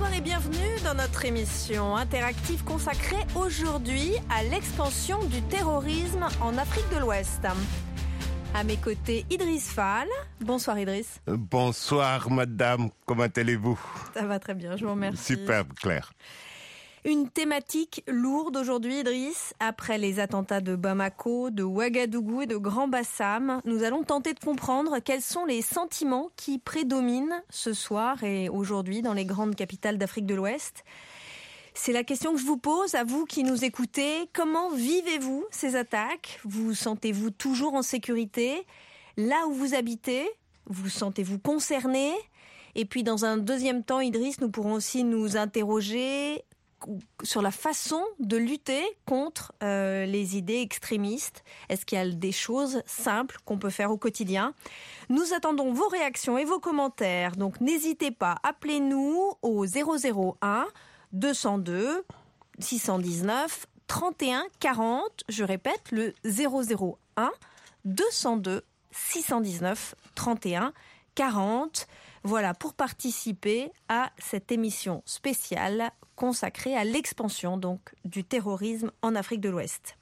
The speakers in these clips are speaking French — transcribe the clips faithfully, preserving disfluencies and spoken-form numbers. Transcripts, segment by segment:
Bonsoir et bienvenue dans notre émission interactive consacrée aujourd'hui à l'expansion du terrorisme en Afrique de l'Ouest. À mes côtés, Idriss Fall. Bonsoir Idriss. Bonsoir madame, comment allez-vous? Ça va très bien, je vous remercie. Superbe, Claire. Une thématique lourde aujourd'hui, Idriss. Après les attentats de Bamako, de Ouagadougou et de Grand Bassam, nous allons tenter de comprendre quels sont les sentiments qui prédominent ce soir et aujourd'hui dans les grandes capitales d'Afrique de l'Ouest. C'est la question que je vous pose, à vous qui nous écoutez. Comment vivez-vous ces attaques? Vous sentez-vous toujours en sécurité? Là où vous habitez, vous sentez-vous concerné? Et puis dans un deuxième temps, Idriss, nous pourrons aussi nous interroger sur la façon de lutter contre euh, les idées extrémistes. Est-ce qu'il y a des choses simples qu'on peut faire au quotidien? Nous attendons vos réactions et vos commentaires. Donc n'hésitez pas, appelez-nous au zéro zéro un deux cent deux six cent dix-neuf trente et un quarante. Je répète, le zéro zéro un deux cent deux six cent dix-neuf trente et un quarante. Voilà, pour participer à cette émission spéciale consacrée à l'expansion donc du terrorisme en Afrique de l'Ouest.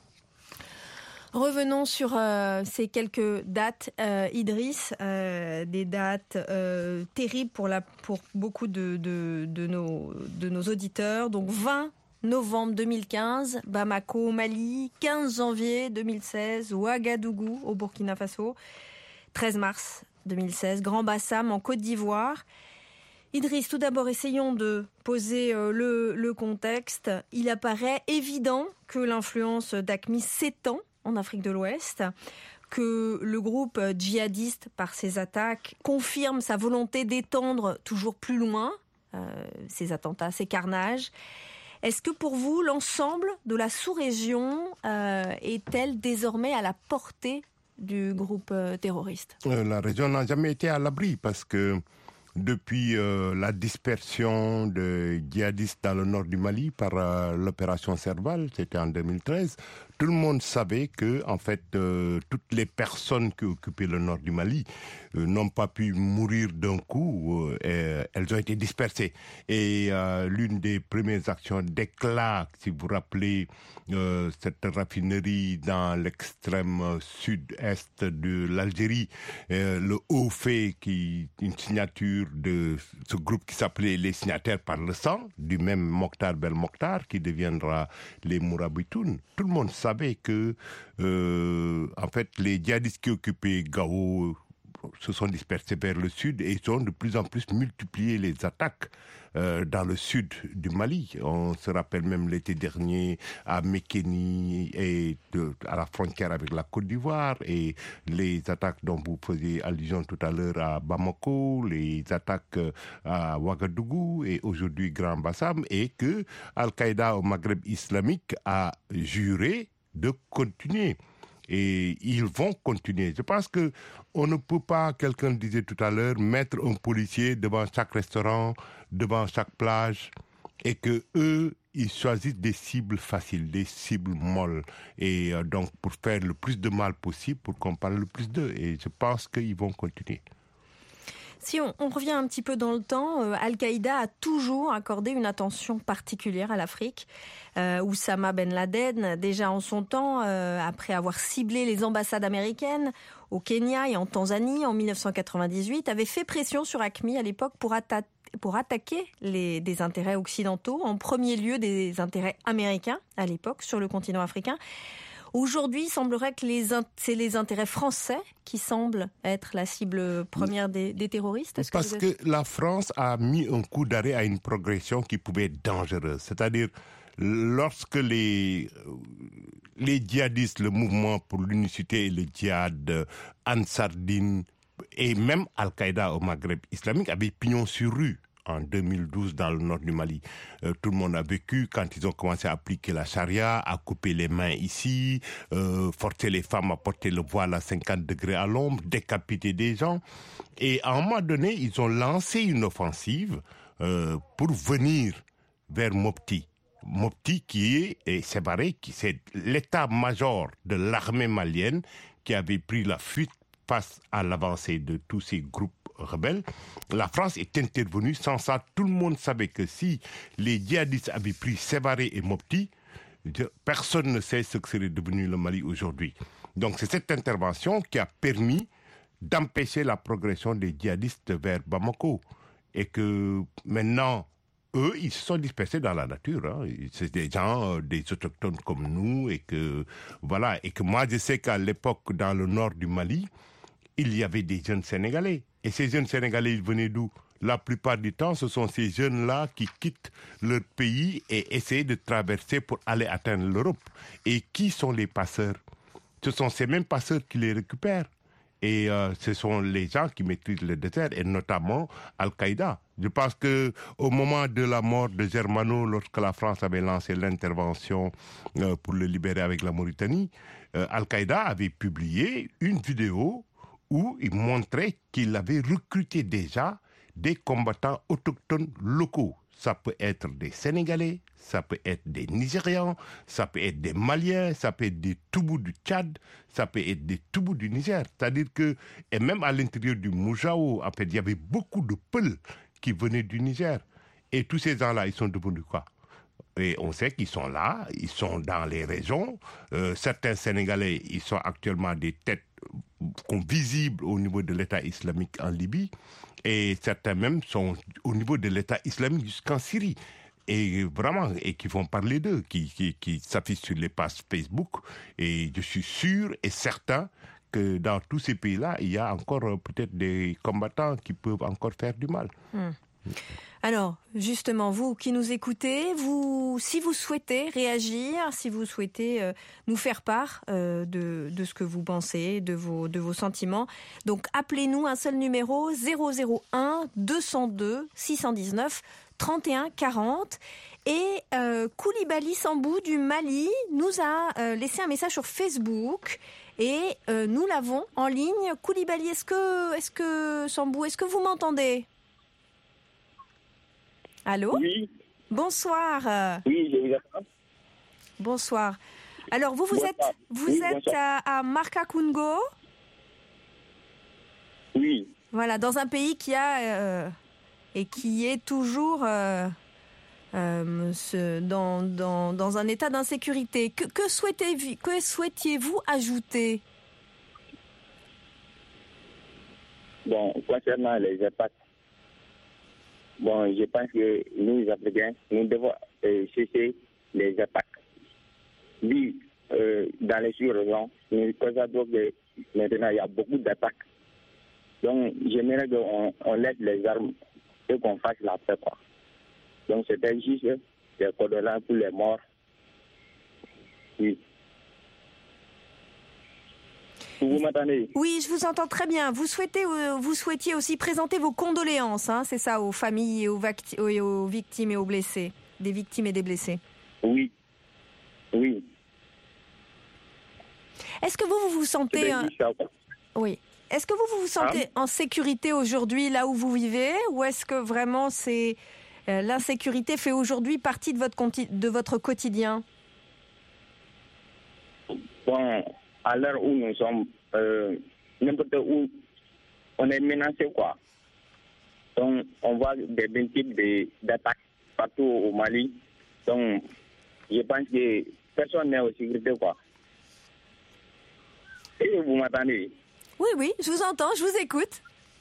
Revenons sur euh, ces quelques dates, euh, Idriss, euh, des dates euh, terribles pour, la, pour beaucoup de, de, de, nos, de nos auditeurs. Donc vingt novembre deux mille quinze, Bamako au Mali, quinze janvier deux mille seize, Ouagadougou au Burkina Faso, treize mars deux mille seize, Grand Bassam en Côte d'Ivoire. Idriss, tout d'abord, essayons de poser euh, le, le contexte. Il apparaît évident que l'influence d'AQMI s'étend en Afrique de l'Ouest, que le groupe djihadiste, par ses attaques, confirme sa volonté d'étendre toujours plus loin euh, ces attentats, ces carnages. Est-ce que pour vous, l'ensemble de la sous-région euh, est-elle désormais à la portée du groupe euh, terroriste? euh, La région n'a jamais été à l'abri parce que depuis euh, la dispersion de djihadistes dans le nord du Mali par euh, l'opération Serval, c'était en deux mille treize, tout le monde savait que, en fait, euh, toutes les personnes qui occupaient le nord du Mali euh, n'ont pas pu mourir d'un coup. Euh, et elles ont été dispersées. Et euh, l'une des premières actions d'éclat, si vous vous rappelez, euh, cette raffinerie dans l'extrême sud-est de l'Algérie, euh, le Haut-Fait, qui une signature de ce groupe qui s'appelait les signataires par le sang, du même Mokhtar Belmokhtar, qui deviendra les Mourabitoun. Tout le monde savait que, euh, en fait, les djihadistes qui occupaient Gao se sont dispersés vers le sud et ils ont de plus en plus multiplié les attaques euh, dans le sud du Mali. On se rappelle même l'été dernier à Mékéni et de, à la frontière avec la Côte d'Ivoire, et les attaques dont vous faisiez allusion tout à l'heure à Bamako, les attaques à Ouagadougou et aujourd'hui Grand Bassam, et que Al-Qaïda au Maghreb islamique a juré de continuer. Et ils vont continuer. Je pense que on ne peut pas, quelqu'un le disait tout à l'heure, mettre un policier devant chaque restaurant, devant chaque plage, et que eux, ils choisissent des cibles faciles, des cibles molles, et euh, donc pour faire le plus de mal possible, pour qu'on parle le plus d'eux. Et je pense qu'ils vont continuer. Si on, on revient un petit peu dans le temps, euh, Al-Qaïda a toujours accordé une attention particulière à l'Afrique. Euh, Oussama Ben Laden, déjà en son temps, euh, après avoir ciblé les ambassades américaines au Kenya et en Tanzanie en dix-neuf cent quatre-vingt-dix-huit, avait fait pression sur AQMI à l'époque pour, atta- pour attaquer les, des intérêts occidentaux, en premier lieu des intérêts américains à l'époque sur le continent africain. Aujourd'hui, il semblerait que les, c'est les intérêts français qui semblent être la cible première des, des terroristes. Est-ce Parce que, êtes... que la France a mis un coup d'arrêt à une progression qui pouvait être dangereuse. C'est-à-dire, lorsque les, les djihadistes, le mouvement pour l'unicité et le djihad, Ansar Dine et même Al-Qaïda au Maghreb islamique avaient pignon sur rue en deux mille douze dans le nord du Mali. Euh, tout le monde a vécu quand ils ont commencé à appliquer la charia, à couper les mains ici, euh, forcer les femmes à porter le voile à cinquante degrés à l'ombre, décapiter des gens. Et à un moment donné, ils ont lancé une offensive euh, pour venir vers Mopti. Mopti qui est, et c'est pareil, qui c'est l'état-major de l'armée malienne qui avait pris la fuite face à l'avancée de tous ces groupes rebelles, la France est intervenue. Sans ça, tout le monde savait que si les djihadistes avaient pris Sévaré et Mopti, personne ne sait ce que serait devenu le Mali aujourd'hui. Donc c'est cette intervention qui a permis d'empêcher la progression des djihadistes vers Bamako. Et que maintenant, eux, ils se sont dispersés dans la nature. Hein. C'est des gens, des autochtones comme nous. Et que, voilà. Et que moi, je sais qu'à l'époque, dans le nord du Mali, il y avait des jeunes Sénégalais. Et ces jeunes Sénégalais, ils venaient d'où? La plupart du temps, ce sont ces jeunes-là qui quittent leur pays et essaient de traverser pour aller atteindre l'Europe. Et qui sont les passeurs? Ce sont ces mêmes passeurs qui les récupèrent. Et euh, ce sont les gens qui maîtrisent le désert, et notamment Al-Qaïda. Je pense qu'au moment de la mort de Germano, lorsque la France avait lancé l'intervention euh, pour le libérer avec la Mauritanie, euh, Al-Qaïda avait publié une vidéo où il montrait qu'il avait recruté déjà des combattants autochtones locaux. Ça peut être des Sénégalais, ça peut être des Nigérians, ça peut être des Maliens, ça peut être des Toubous du Tchad, ça peut être des Toubous du Niger. C'est-à-dire que, et même à l'intérieur du Moujao, en fait, il y avait beaucoup de Peuls qui venaient du Niger. Et tous ces gens-là, ils sont devenus quoi? Et on sait qu'ils sont là, ils sont dans les régions. Euh, certains Sénégalais, ils sont actuellement des têtes visibles au niveau de l'État islamique en Libye. Et certains même sont au niveau de l'État islamique jusqu'en Syrie. Et vraiment, et qui vont parler d'eux, qui, qui, qui s'affichent sur les pages Facebook. Et je suis sûr et certain que dans tous ces pays-là, il y a encore euh, peut-être des combattants qui peuvent encore faire du mal. Mmh. Alors, justement, vous qui nous écoutez, vous, si vous souhaitez réagir, si vous souhaitez euh, nous faire part euh, de, de ce que vous pensez, de vos, de vos sentiments, donc appelez-nous, un seul numéro, zéro zéro un deux zéro deux six un neuf trente et un quarante. Et euh, Koulibaly Sambou du Mali nous a euh, laissé un message sur Facebook et euh, nous l'avons en ligne. Koulibaly, est-ce que, est-ce que Sambou, est-ce que vous m'entendez ? Allô ? Oui. Bonsoir. Oui, je vous attends. Bonsoir. Alors, vous, vous bonsoir. êtes, vous oui, êtes à, à Marcakungo ? Oui. Voilà, dans un pays qui a euh, et qui est toujours euh, euh, ce, dans, dans, dans un état d'insécurité. Que, que, souhaitez-vous, que souhaitiez-vous ajouter ? Bon, concernant les impacts, bon, je pense que nous, Africains, nous devons euh, cesser les attaques. Oui, euh, dans les sous-régions, nous constatons que maintenant, il y a beaucoup d'attaques. Donc, j'aimerais qu'on on laisse les armes et qu'on fasse la paix, quoi. Donc, c'était juste des condoléances pour les morts. Oui. Vous m'entendez ? Oui, je vous entends très bien. Vous souhaitez, euh, vous souhaitiez aussi présenter vos condoléances, hein, c'est ça, aux familles et aux, vac- et aux victimes et aux blessés, des victimes et des blessés. Oui, oui. Est-ce que vous, vous vous sentez, euh... oui, est-ce que vous, vous vous sentez ah. en sécurité aujourd'hui là où vous vivez, ou est-ce que vraiment c'est euh, l'insécurité fait aujourd'hui partie de votre conti- de votre quotidien ? Bon. À l'heure où nous sommes, euh, n'importe où, on est menacé, quoi. Donc, on voit des types de, d'attaques partout au Mali. Donc, je pense que personne n'est en sécurité, quoi. Et vous m'entendez ? Oui, oui, je vous entends, je vous écoute.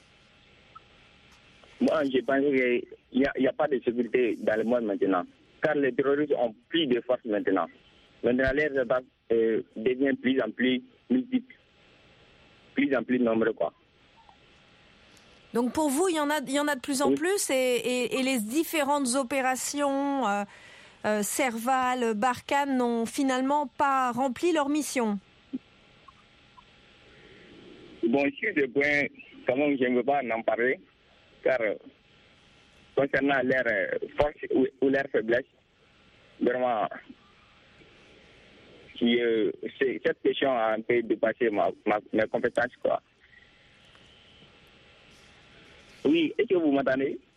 Moi, je pense qu'il n'y a, a pas de sécurité dans le monde maintenant. Car les terroristes ont plus de force maintenant. Maintenant, les attaques euh, deviennent plus en plus multiples, plus en plus nombreux, quoi. Donc pour vous, il y en a, il y en a de plus en oui. plus, et, et, et les différentes opérations euh, euh, Serval, Barkhane n'ont finalement pas rempli leur mission. Bon, sur ce point, quand même, je ne veux pas en parler, car euh, concernant leur euh, force ou, ou leur faiblesse, vraiment, qui, euh, cette question a un peu dépassé ma, ma, mes compétences, quoi. Oui, est-ce que vous m'entendez ?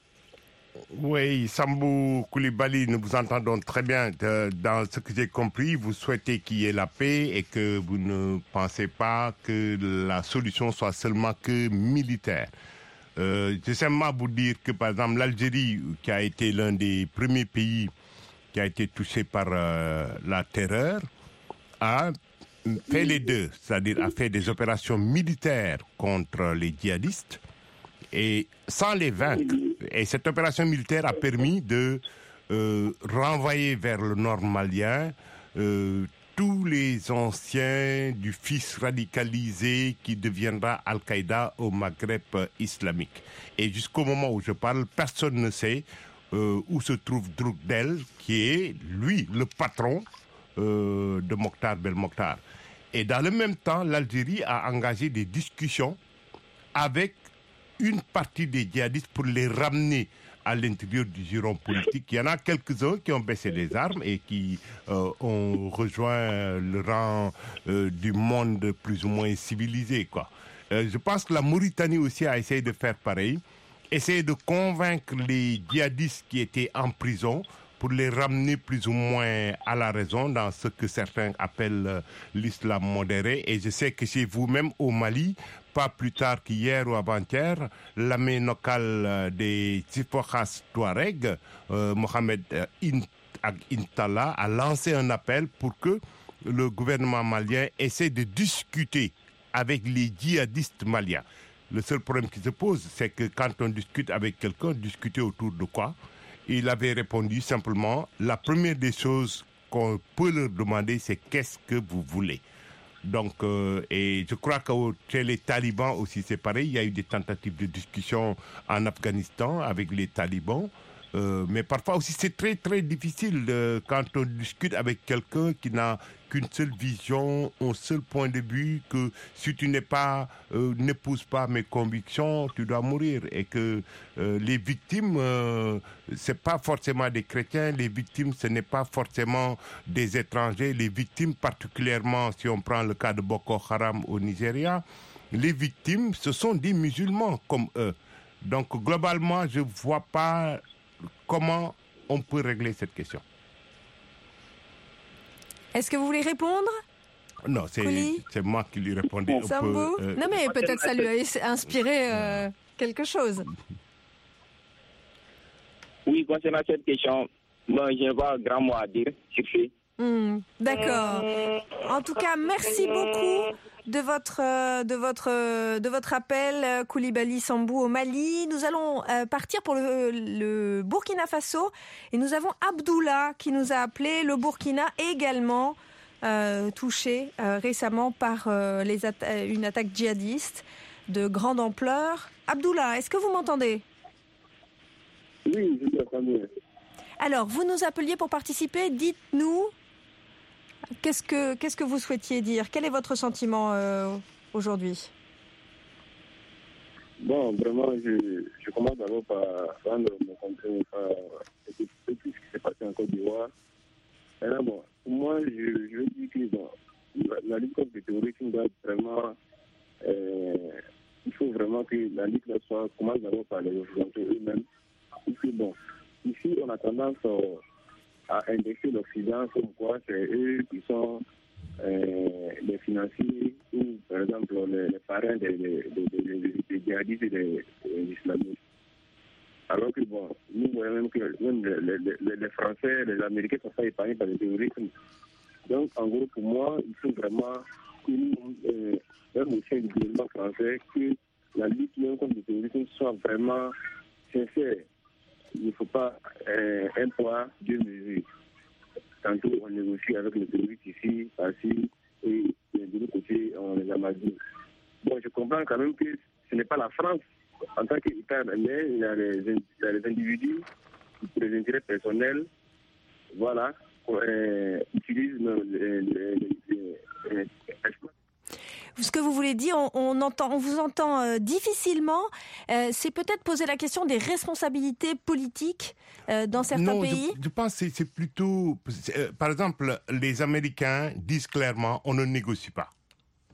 Oui, Sambou Coulibaly, nous vous entendons très bien. Dans ce que j'ai compris, vous souhaitez qu'il y ait la paix et que vous ne pensez pas que la solution soit seulement que militaire. Euh, je sais simplement vous dire que, par exemple, l'Algérie, qui a été l'un des premiers pays qui a été touché par euh, la terreur, a fait les deux, c'est-à-dire a fait des opérations militaires contre les djihadistes et sans les vaincre. Et cette opération militaire a permis de euh, renvoyer vers le nord malien euh, tous les anciens du fils radicalisé qui deviendra Al-Qaïda au Maghreb islamique. Et jusqu'au moment où je parle, personne ne sait euh, où se trouve Drukdel, qui est, lui, le patron euh, de Mokhtar Belmokhtar. Et dans le même temps, l'Algérie a engagé des discussions avec une partie des djihadistes pour les ramener à l'intérieur du giron politique. Il y en a quelques-uns qui ont baissé les armes et qui euh, ont rejoint le rang euh, du monde plus ou moins civilisé, quoi. Euh, je pense que la Mauritanie aussi a essayé de faire pareil, essayer de convaincre les djihadistes qui étaient en prison pour les ramener plus ou moins à la raison dans ce que certains appellent euh, l'islam modéré. Et je sais que chez vous-même au Mali, pas plus tard qu'hier ou avant-hier, l'armée locale des Tifokhas Touareg, euh, Mohamed Intala, a lancé un appel pour que le gouvernement malien essaie de discuter avec les djihadistes maliens. Le seul problème qui se pose, c'est que quand on discute avec quelqu'un, discuter autour de quoi? Il avait répondu simplement, la première des choses qu'on peut leur demander, c'est qu'est-ce que vous voulez? Donc, euh, et je crois que chez les talibans aussi, c'est pareil. Il y a eu des tentatives de discussion en Afghanistan avec les talibans. Euh, mais parfois aussi, c'est très, très difficile euh, quand on discute avec quelqu'un qui n'a qu'une seule vision, un seul point de vue, que si tu n'es pas, euh, n'épouses pas mes convictions, tu dois mourir. Et que euh, les victimes, euh, c'est pas forcément des chrétiens, les victimes, ce n'est pas forcément des étrangers. Les victimes, particulièrement si on prend le cas de Boko Haram au Nigeria, les victimes, ce sont des musulmans comme eux. Donc, globalement, je ne vois pas comment on peut régler cette question. Est-ce que vous voulez répondre? Non, c'est, c'est moi qui lui répondais. Un peu, euh... Non, mais peut-être ça lui a inspiré euh, quelque chose. Oui, concernant cette question, bon, je n'ai pas grand mot à dire sur ce. Mmh, d'accord. En tout cas, merci beaucoup de votre, de votre, de votre appel, Coulibaly Sambou au Mali. Nous allons partir pour le, le Burkina Faso et nous avons Abdoullah qui nous a appelé. Le Burkina également euh, touché euh, récemment par euh, les atta- une attaque djihadiste de grande ampleur. Abdoullah, est-ce que vous m'entendez? Oui, je vous entends bien. Alors, vous nous appeliez pour participer. Dites-nous. Qu'est-ce que, qu'est-ce que vous souhaitiez dire? Quel est votre sentiment euh, aujourd'hui? Bon, vraiment, je, je commence d'abord par rendre mon compte par tout ce qui s'est passé en Côte d'Ivoire. Et là, bon, pour moi, je, je veux dire que bon, la, la lutte contre le terrorisme doit vraiment... Euh, il faut vraiment que la lutte soit, commence d'abord par les Occidentaux eux-mêmes. Parce que bon, ici, on a tendance... Euh, à indexer l'Occident comme quoi c'est eux qui sont euh, les financiers ou, par exemple, les, les parrains des, des, des, des, des djihadistes et des, des islamistes. Alors que, bon, nous voyons même que même les, les, les Français, les Américains ne sont pas épargnés par le terrorisme. Donc, en gros, pour moi, il faut vraiment que nous, euh, même au sein du gouvernement français, que la lutte contre le terrorisme soit vraiment sincère. Il ne faut pas euh, un poids, deux mesures. Tantôt, on négocie avec les terroristes ici, ainsi, et de l'autre côté, on les amadouille. Bon, je comprends quand même que ce n'est pas la France en tant qu'État, mais il y a les, il y a les individus qui, pour les intérêts personnels, voilà, euh, utilisent les, les, les, les, les ce que vous voulez dire, on, on, entend, on vous entend euh, difficilement. Euh, c'est peut-être poser la question des responsabilités politiques euh, dans certains non, pays. Je, je pense que c'est, c'est plutôt... C'est, euh, par exemple, les Américains disent clairement on ne négocie pas.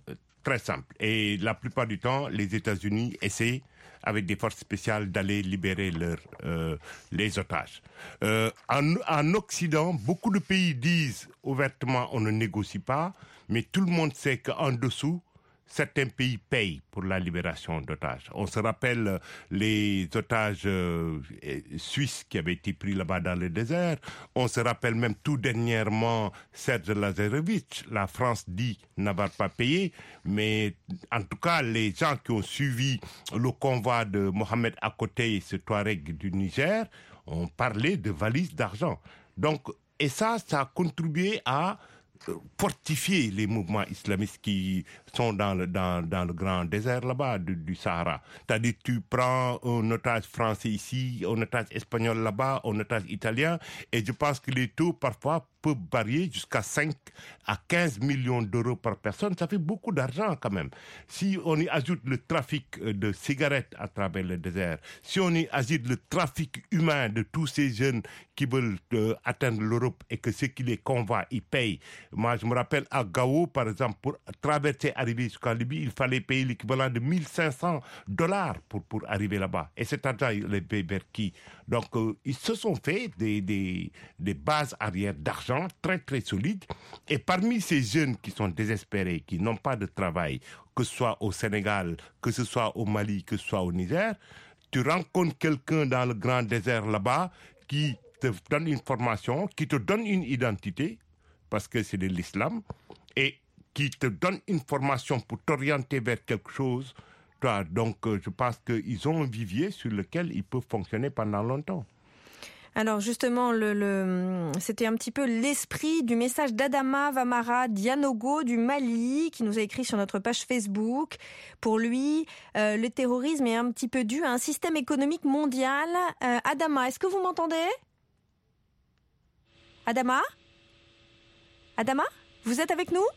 très simple. Et la plupart du temps, les États-Unis essaient, avec des forces spéciales, d'aller libérer leur, euh, les otages. Euh, en, en Occident, beaucoup de pays disent ouvertement on ne négocie pas, mais tout le monde sait qu'en dessous, certains pays payent pour la libération d'otages. On se rappelle les otages euh, suisses qui avaient été pris là-bas dans le désert. On se rappelle même tout dernièrement Serge Lazarevic. La France dit n'avoir pas payé, mais en tout cas, les gens qui ont suivi le convoi de Mohamed Akoté, ce Touareg du Niger, ont parlé de valises d'argent. Donc, et ça, ça a contribué à fortifier les mouvements islamistes qui sont dans le, dans, dans le grand désert là-bas du, du Sahara. C'est-à-dire tu prends un otage français ici, un otage espagnol là-bas, un otage italien, et je pense que les taux parfois peuvent varier jusqu'à cinq à quinze millions d'euros par personne. Ça fait beaucoup d'argent quand même. Si on y ajoute le trafic de cigarettes à travers le désert, si on y ajoute le trafic humain de tous ces jeunes qui veulent euh, atteindre l'Europe et que ceux qui les convoient, ils payent. Moi, je me rappelle à Gao, par exemple, pour traverser, arriver jusqu'en Libye, il fallait payer l'équivalent de mille cinq cents dollars pour, pour arriver là-bas. Et cet argent, il est payé vers qui? Donc, euh, ils se sont fait des, des, des bases arrière d'argent très, très solides. Et parmi ces jeunes qui sont désespérés, qui n'ont pas de travail, que ce soit au Sénégal, que ce soit au Mali, que ce soit au Niger, tu rencontres quelqu'un dans le grand désert là-bas qui te donne une formation, qui te donne une identité, parce que c'est de l'islam, et qui te donne une formation pour t'orienter vers quelque chose. Toi, donc, euh, je pense qu'ils ont un vivier sur lequel ils peuvent fonctionner pendant longtemps. Alors justement, le, le, c'était un petit peu l'esprit du message d'Adama Vamara Dianogo du Mali qui nous a écrit sur notre page Facebook. Pour lui, euh, le terrorisme est un petit peu dû à un système économique mondial. Euh, Adama, est-ce que vous m'entendez ? Adama ? Adama ? Vous êtes avec nous ?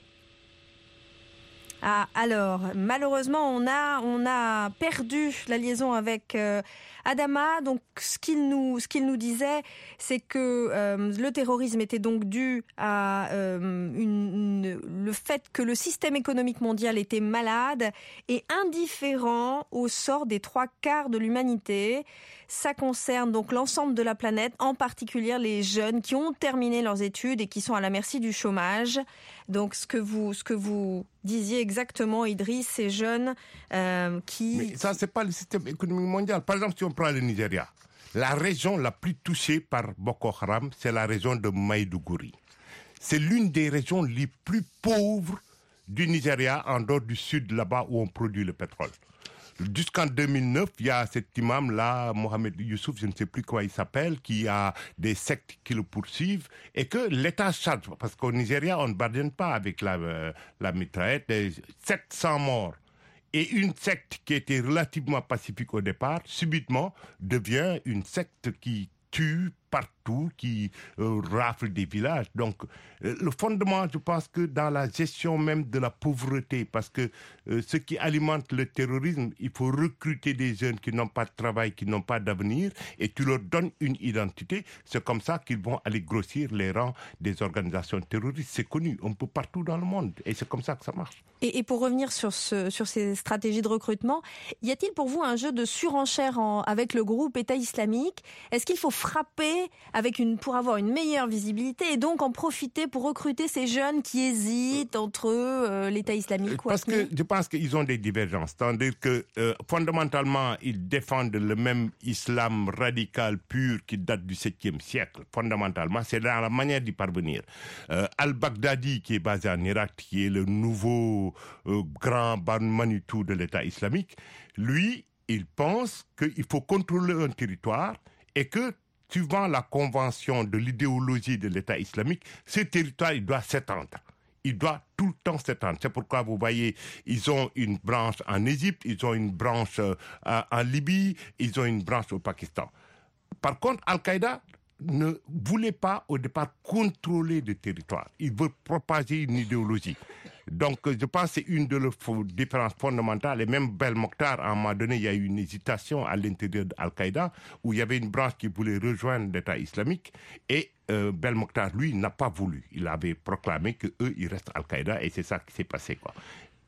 Ah, alors, malheureusement, on a, on a perdu la liaison avec euh, Adama. Donc, ce qu'il nous, ce qu'il nous disait, c'est que euh, le terrorisme était donc dû à euh, une, une, le fait que le système économique mondial était malade et indifférent au sort des trois quarts de l'humanité. Ça concerne donc l'ensemble de la planète, en particulier les jeunes qui ont terminé leurs études et qui sont à la merci du chômage. Donc, ce que vous, ce que vous disiez exactement, Idriss, ces jeunes euh, qui... Mais ça, c'est pas le système économique mondial. Par exemple, si on prend le Nigeria, la région la plus touchée par Boko Haram, c'est la région de Maïdougouri. C'est l'une des régions les plus pauvres du Nigeria, en dehors du sud, là-bas où on produit le pétrole. Jusqu'en deux mille neuf, il y a cet imam-là, Mohamed Youssouf, je ne sais plus comment il s'appelle, qui a des sectes qui le poursuivent et que l'État charge, parce qu'au Nigeria, on ne bargaine pas avec la, euh, la mitraillette, sept cents morts. Et une secte qui était relativement pacifique au départ, subitement, devient une secte qui tue partout, qui euh, rafle des villages. Donc, euh, le fondement, je pense que dans la gestion même de la pauvreté, parce que euh, ce qui alimente le terrorisme, il faut recruter des jeunes qui n'ont pas de travail, qui n'ont pas d'avenir, et tu leur donnes une identité. C'est comme ça qu'ils vont aller grossir les rangs des organisations terroristes. C'est connu un peu partout dans le monde, et c'est comme ça que ça marche. Et, et pour revenir sur, ce, sur ces stratégies de recrutement, y a-t-il pour vous un jeu de surenchère en, avec le groupe État islamique ? Est-ce qu'il faut frapper avec une, pour avoir une meilleure visibilité et donc en profiter pour recruter ces jeunes qui hésitent entre euh, l'État islamique ou Parce que je pense qu'ils ont des divergences. C'est-à-dire que euh, fondamentalement, ils défendent le même islam radical pur qui date du septième siècle. Fondamentalement, c'est dans la manière d'y parvenir. Euh, Al-Baghdadi, qui est basé en Irak, qui est le nouveau euh, grand Manitou de l'État islamique, lui, il pense qu'il faut contrôler un territoire et que suivant la convention de l'idéologie de l'État islamique, ce territoire, il doit s'étendre. Il doit tout le temps s'étendre. C'est pourquoi vous voyez, ils ont une branche en Égypte, ils ont une branche euh, en Libye, ils ont une branche au Pakistan. Par contre, Al-Qaïda ne voulait pas au départ contrôler le territoire. Il veut propager une idéologie. Donc, je pense que c'est une de leurs différences fondamentales. Et même Belmokhtar, à un moment donné, il y a eu une hésitation à l'intérieur d'Al-Qaïda, où il y avait une branche qui voulait rejoindre l'État islamique. Et euh, Belmokhtar, lui, n'a pas voulu. Il avait proclamé qu'eux, ils restent Al-Qaïda, et c'est ça qui s'est passé, quoi.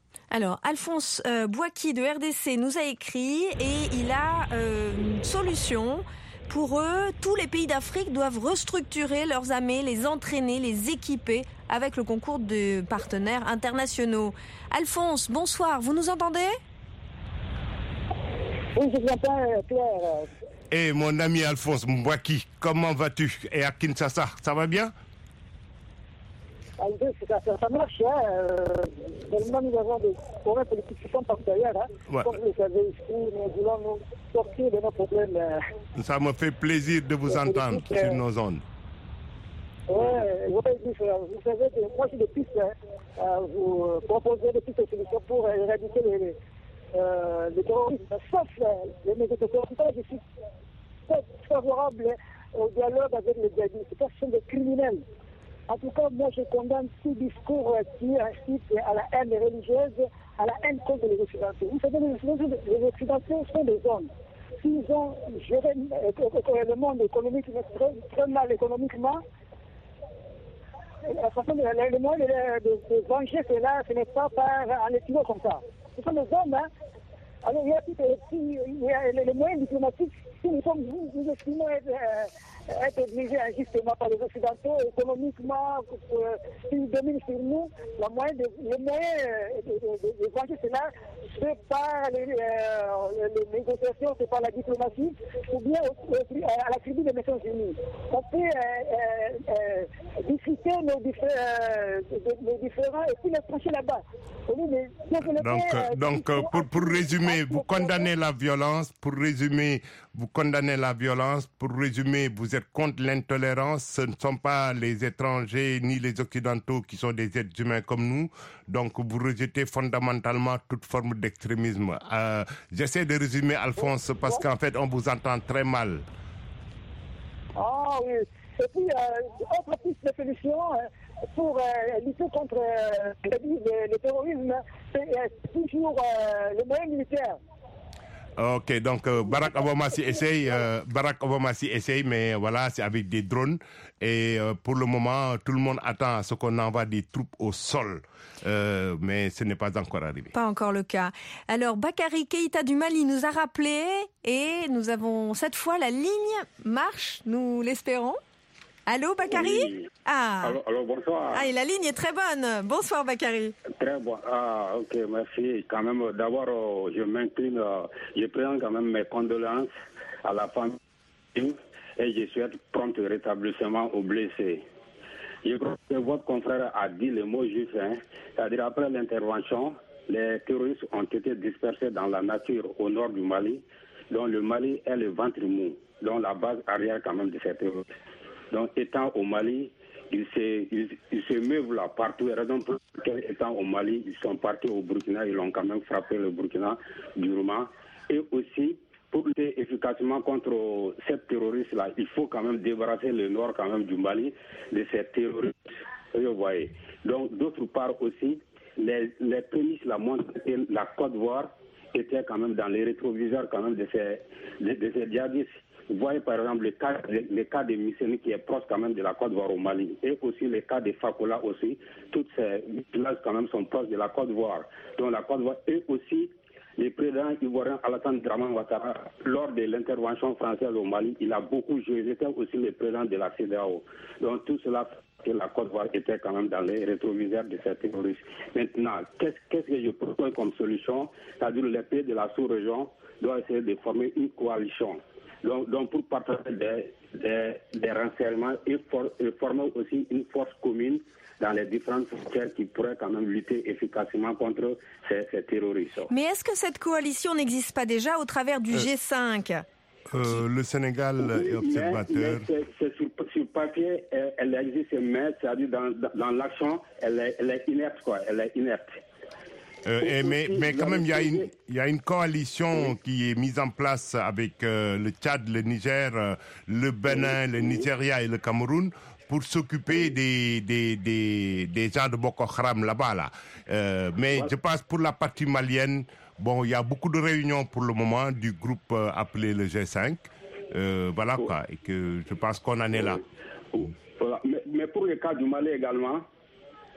Alors, Alphonse euh, Bouaki de R D C nous a écrit et il a euh, une solution. Pour eux, tous les pays d'Afrique doivent restructurer leurs armées, les entraîner, les équiper avec le concours de partenaires internationaux. Alphonse, bonsoir, vous nous entendez ? Oui, je vous entends, Claire. Et hey, mon ami Alphonse Bouaki, comment vas-tu ? Et à Kinshasa, ça va bien ? Ça, ça, ça marche, hein. Euh, tellement nous avons des problèmes politiques qui sont partout ailleurs. Hein. Ouais. Comme vous le savez ici, nous voulons nous sortir de nos problèmes. Euh, ça me fait plaisir de vous entendre sur euh, nos ondes. Oui, vous savez, moi j'ai des pistes, hein, vous proposez des pistes de solutions pour éradiquer les, euh, les terroristes. Sauf les négociations, je suis favorable au dialogue avec les djihadistes. Ce sont des criminels. En tout cas, moi, je condamne tout discours qui incite à la haine religieuse, à la haine contre les Occidentaux. Vous savez, les Occidentaux sont des hommes. S'ils ont géré le monde économique très, très mal économiquement, la façon de le moyen de, de venger cela, ce n'est pas par en les tuant comme ça. Ce sont des hommes, hein. Alors, il y a, il y a les moyens diplomatiques. Si nous sommes, nous, nous estimons être, euh, être dirigés injustement par les Occidentaux, économiquement, euh, s'ils dominent sur nous, le moyen de, le moyen de, de, de, de venger cela, c'est par les, euh, les négociations, c'est par la diplomatie, ou bien au, au, à la tribune des Nations Unies. On peut euh, euh, discuter nos, diffé euh, nos différents et puis les trancher là-bas. Donc, euh, donc pour, pour résumer, vous condamnez la violence, pour résumer, vous condamnez la violence, pour résumer, vous êtes contre l'intolérance, ce ne sont pas les étrangers ni les occidentaux qui sont des êtres humains comme nous, donc vous rejetez fondamentalement toute forme d'extrémisme. Euh, j'essaie de résumer, Alphonse, parce qu'en fait, on vous entend très mal. Ah oui, et puis, euh, autre piste de solution, euh, pour euh, lutter contre euh, le, le terrorisme, c'est euh, toujours euh, le moyen militaire. Ok, donc euh, Barack Obama s'y essaye, euh, Barack Obama s'y essaye, mais voilà, c'est avec des drones. Et euh, pour le moment, tout le monde attend à ce qu'on envoie des troupes au sol. Euh, mais ce n'est pas encore arrivé. Pas encore le cas. Alors, Bakary Keïta du Mali nous a rappelé et nous avons cette fois la ligne marche, nous l'espérons. Allô, Bakary ? Oui. Ah. Allô, allô, bonsoir. Ah, et la ligne est très bonne. Bonsoir, Bakary. Très bon. Ah, ok, merci. Quand même, d'abord, euh, je m'incline, euh, je présente quand même mes condoléances à la famille et je souhaite prompt rétablissement aux blessés. Je crois que votre confrère a dit le mot juste, hein, c'est-à-dire après l'intervention, les terroristes ont été dispersés dans la nature au nord du Mali, dont le Mali est le ventre mou, dont la base arrière quand même de ces terroristes. Donc, étant au Mali, ils se, ils, ils se meuvent là partout. Et raison pour laquelle, étant au Mali, ils sont partis au Burkina, ils ont quand même frappé le Burkina durement. Et aussi, pour lutter efficacement contre ces terroristes-là, il faut quand même débarrasser le nord quand même du Mali de ces terroristes. Vous voyez. Donc, d'autre part aussi, les, les prémices la montrent que la Côte d'Ivoire était quand même dans les rétroviseurs quand même de ces, de, de ces djihadistes. Vous voyez par exemple le cas, le, le cas de Misseni qui est proche quand même de la Côte d'Ivoire au Mali et aussi le cas de Fakola aussi. Toutes ces villages quand même sont proches de la Côte d'Ivoire. Donc la Côte d'Ivoire et aussi le président ivoirien Alassane Dramane Ouattara, lors de l'intervention française au Mali, il a beaucoup joué. C'était aussi le président de la C E D E A O. Donc tout cela que la Côte d'Ivoire était quand même dans les rétroviseurs de ces terroristes. Maintenant, qu'est-ce, qu'est-ce que je propose comme solution? C'est-à-dire les pays de la sous-région doivent essayer de former une coalition. Donc, donc pour partager des, des, des renseignements et, for, et former aussi une force commune dans les différentes frontières qui pourraient quand même lutter efficacement contre ces, ces terroristes. Mais est-ce que cette coalition n'existe pas déjà au travers du euh, G cinq euh, Le Sénégal est observateur. Mais, mais c'est, c'est sur, sur papier, elle, elle existe, mais c'est-à-dire dans, dans, dans l'action, elle est, elle est inerte, quoi. Elle est inerte. Euh, et mais, mais quand même, il y a une, il y a une coalition qui est mise en place avec euh, le Tchad, le Niger, euh, le Bénin, le Nigeria et le Cameroun pour s'occuper des, des, des, des gens de Boko Haram là-bas. Là. Euh, mais je pense pour la partie malienne, bon, il y a beaucoup de réunions pour le moment du groupe euh, appelé le G cinq. Euh, voilà quoi, et que je pense qu'on en est là. Voilà. Mais, mais pour le cas du Mali également,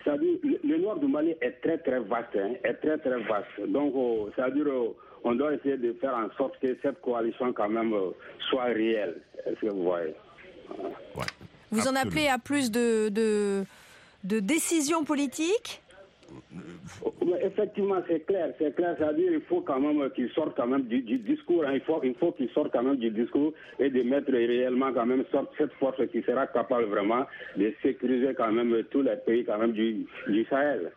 c'est-à-dire, le, le nord du Mali est très très vaste, hein, est très très vaste. Donc, oh, c'est-à-dire, oh, on doit essayer de faire en sorte que cette coalition quand même euh, soit réelle. Est-ce que vous voyez? Ouais. Vous en Absolument. appelez à plus de, de, de décisions politiques? Mais effectivement, c'est clair, c'est clair. C'est-à-dire il faut quand même qu'ils sortent quand même du, du discours. Hein. Il faut, il faut qu'ils sortent quand même du discours et de mettre réellement quand même sorte cette force qui sera capable vraiment de sécuriser quand même tous les pays quand même du, du Sahel.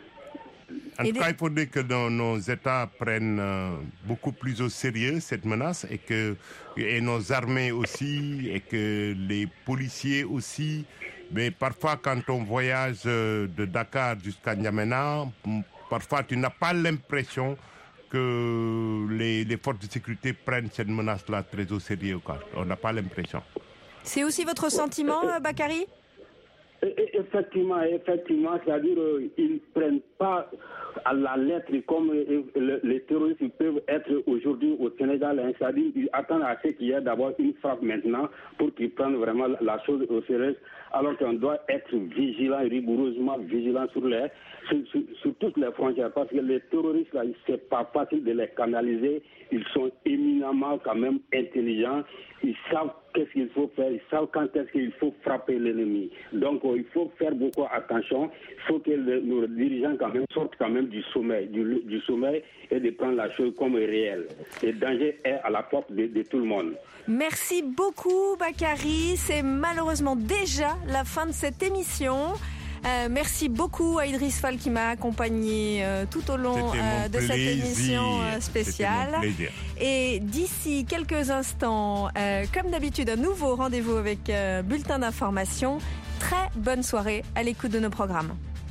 En tout cas, il faudrait que nos, nos États prennent euh, beaucoup plus au sérieux cette menace et que et nos armées aussi et que les policiers aussi. Mais parfois, quand on voyage de Dakar jusqu'à N'Djamena, parfois tu n'as pas l'impression que les, les forces de sécurité prennent cette menace-là très au sérieux. Quoi. On n'a pas l'impression. C'est aussi votre sentiment, Bakary ? Effectivement, effectivement, c'est-à-dire qu'ils ne prennent pas à la lettre comme les terroristes peuvent être aujourd'hui au Sénégal. Hein, c'est-à-dire qu'ils attendent à ce qu'il y ait d'abord une frappe maintenant pour qu'ils prennent vraiment la chose au sérieux, alors qu'on doit être vigilant, rigoureusement vigilant sur, les, sur, sur, sur toutes les frontières, parce que les terroristes, là, c'est pas facile de les canaliser. Ils sont éminemment quand même intelligents. Ils savent qu'est-ce qu'il faut faire, ils savent quand est-ce qu'il faut frapper l'ennemi. Donc il faut faire beaucoup attention. Il faut que le, nos dirigeants quand même sortent quand même du sommeil, du, du sommeil et de prendre la chose comme réelle. Le danger est à la porte de, de tout le monde. Merci beaucoup, Bakary. C'est malheureusement déjà la fin de cette émission. Euh, merci beaucoup à Idriss Fall qui m'a accompagné euh, tout au long euh, de cette émission euh, spéciale. Et d'ici quelques instants, euh, comme d'habitude, un nouveau rendez-vous avec euh, bulletin d'information. Très bonne soirée à l'écoute de nos programmes.